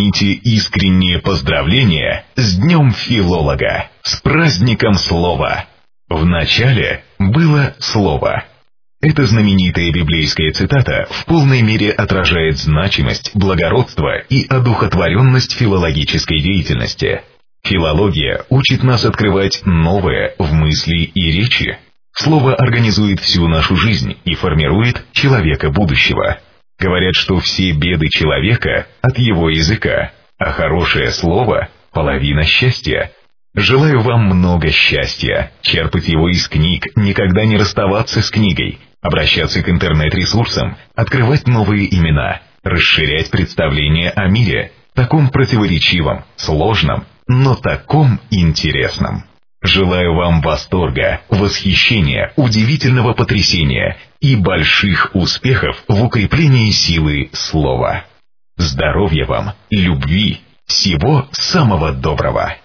Примите искренние поздравления с Днем Филолога, с праздником слова. В начале было слово. Эта знаменитая библейская цитата в полной мере отражает значимость, благородство и одухотворенность филологической деятельности. Филология учит нас открывать новое в мысли и речи. Слово организует всю нашу жизнь и формирует человека будущего. Говорят, что все беды человека от его языка, а хорошее слово – половина счастья. Желаю вам много счастья, черпать его из книг, никогда не расставаться с книгой, обращаться к интернет-ресурсам, открывать новые имена, расширять представление о мире, таком противоречивом, сложном, но таком интересном. Желаю вам восторга, восхищения, удивительного потрясения и больших успехов в укреплении силы слова. Здоровья вам, любви, всего самого доброго.